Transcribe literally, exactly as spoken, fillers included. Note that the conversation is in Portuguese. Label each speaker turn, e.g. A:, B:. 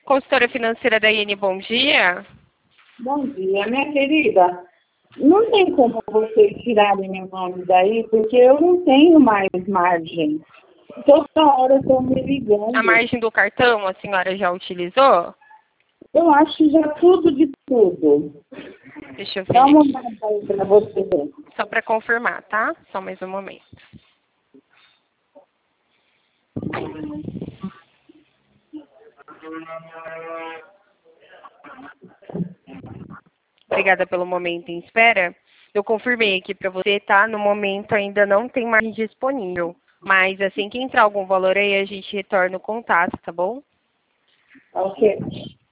A: Consultora financeira da I N, bom dia.
B: Bom dia, minha querida. Não tem como vocês tirarem meu nome daí, porque eu não tenho mais margem. Toda hora estão me ligando.
A: A margem do cartão a senhora já utilizou?
B: Eu acho que já tudo de tudo.
A: Deixa eu ver.
B: Dá uma
A: aqui.
B: olhada aí para você ver.
A: Só para confirmar, tá? Só mais um momento. Obrigada pelo momento em espera. Eu confirmei aqui para você, tá? No momento ainda não tem margem disponível. Mas assim que entrar algum valor aí, a gente retorna o contato, tá bom?
B: Ok.